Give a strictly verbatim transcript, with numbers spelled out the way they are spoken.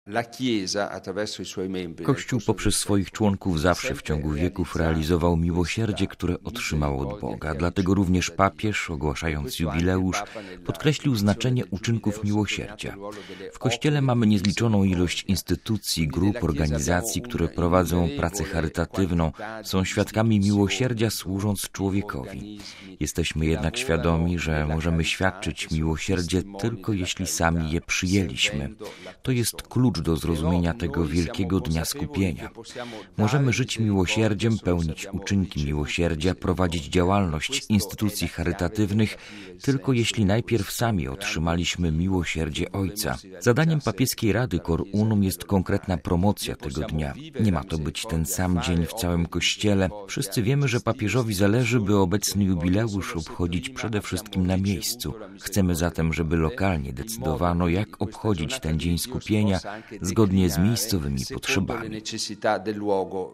Kościół poprzez swoich członków zawsze w ciągu wieków realizował miłosierdzie, które otrzymał od Boga. Dlatego również papież, ogłaszając jubileusz, podkreślił znaczenie uczynków miłosierdzia. W Kościele mamy niezliczoną ilość instytucji, grup, organizacji, które prowadzą pracę charytatywną, są świadkami miłosierdzia, służąc człowiekowi. Jesteśmy jednak świadomi, że możemy świadczyć miłosierdzie tylko jeśli sami je przyjęliśmy. To jest klucz do zrozumienia tego wielkiego dnia skupienia. Możemy żyć miłosierdziem, pełnić uczynki miłosierdzia, prowadzić działalność instytucji charytatywnych, tylko jeśli najpierw sami otrzymaliśmy miłosierdzie Ojca. Zadaniem papieskiej Rady Cor Unum jest konkretna promocja tego dnia. Nie ma to być ten sam dzień w całym Kościele. Wszyscy wiemy, że papieżowi zależy, by obecny jubileusz obchodzić przede wszystkim na miejscu. Chcemy zatem, żeby lokalnie decydowano, jak obchodzić ten dzień skupienia, zgodnie z miejscowymi potrzebami.